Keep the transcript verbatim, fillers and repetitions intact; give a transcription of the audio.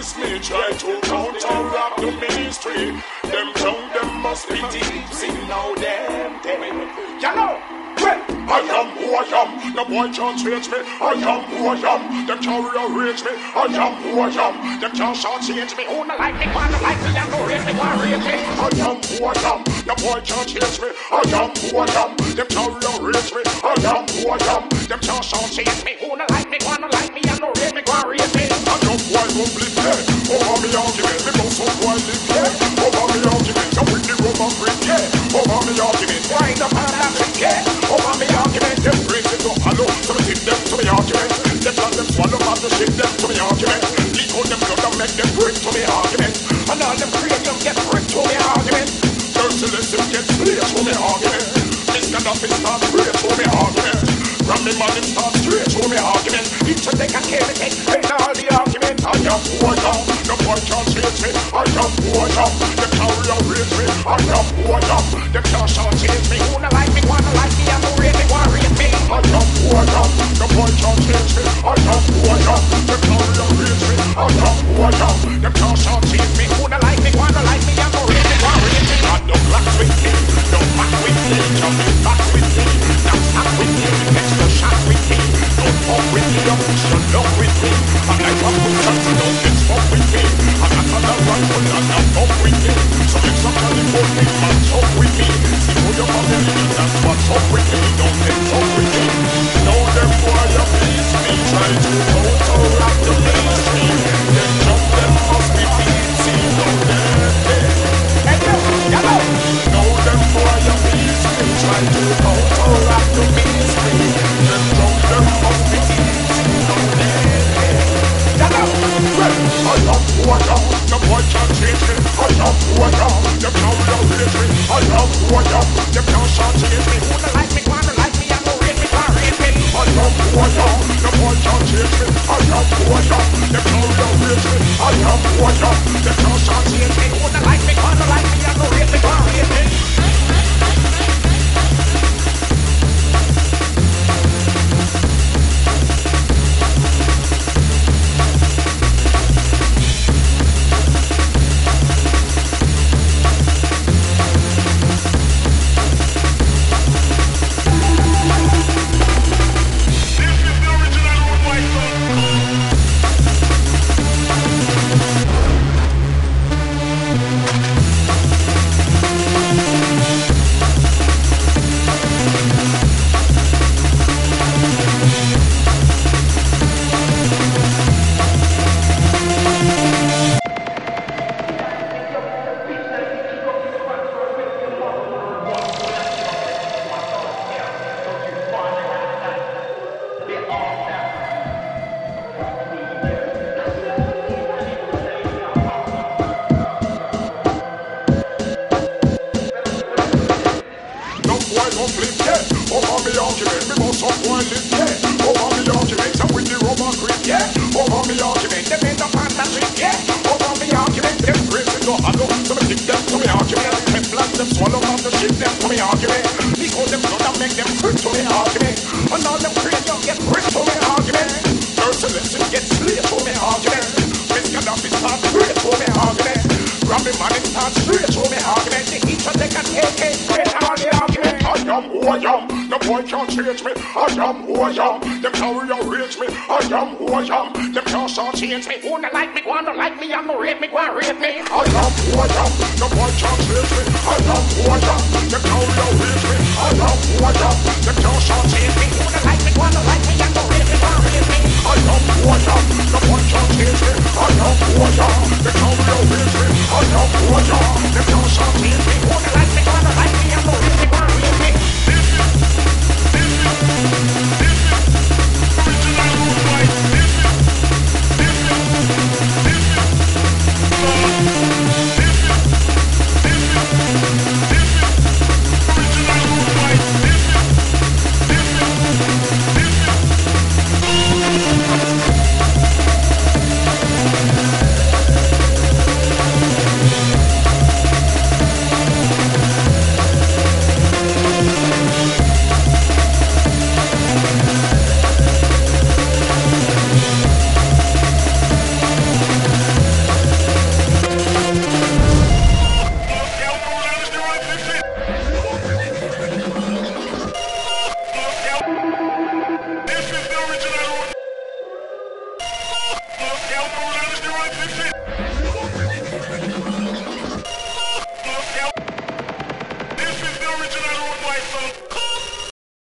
please me. Try to counteract the ministry. Them tongue, them must be deep. See now them, them. You know, well, I am who I am. The boy can't change me. I am who I am. Them can't rearrange me. I am who I am. Them can't short change me. Who not like me, wanna like me, and no rate me, wanna rate me. I am who I am. The boy can't change me. I am who I am. Them can't rearrange me. I am who I am. Them can't short change me. Who not like me, wanna like me, and no rate me, wanna rate me. I am who I won't live here. Over me argument, me know some who I live here. Over me argument, I'm with the Roman brick, yeah. Over me argument, wind up and I'm sick, yeah. Over me argument, them brains it up hollow. So me tip them to me argument. Them plan them swallow up to ship them to me argument. Leak out them blood and make them brick to me argument. And all them cranium get brick to me argument. Merciless get straight to me argument. Mister Duffy start straight to me argument. From me man him start straight to me argument. Each of they can carry it, and all the argument. I am who I am, no one can't change me. I am who I am, them can't rearrange me. I am who I am, them can't short change me. Who not like me, wanna like me, and no rate me, wanna rate me. I am who I am, no one can't change me. I am who I am, them can't rearrange me. I am who I am, them can't short change me. Who not like me, wanna like me, and no rate me, wanna rate me. And don't black with me, don't back with me, don't be back with me, don't stop with me, extra shot with me, don't talk with me, don't push your love with me. I'm like a push so don't get fuck with me. I'm not gonna run, but I'm not fuck with me. So if somebody put me, man, talk with me. See who your family is, that's what's up with me. Don't get fuck with me. Know them boy, you please me. Try to counteract the mainstream. Them jump, them must be deep. See, know them dead. Hey, yo, yellow. Know them boy, you please me. Try to counteract the mainstream. Them jump, them must be deep. See, know them dead. I am who I am, the boy can't change me. I am who I am, them can't rearrange me. I am who I am, them can't short change me. Who not like me, wanna like me, and no rate me, wanna rate me. I am who I am, the boy can't change me. I am who I am, them can't rearrange me. I am who I am, them can't short change me. Who not like me, wanna like me, and no rate me, wanna rate me. Change me, who not like me, wanna like me, and no rate me, wanna rate me. I am who I am, the boy can't change me. I am who I am, them can't rearrange me. I am who I am, them can't short change me. Who not like me, wanna like me, and no rate me, wanna rate me. I am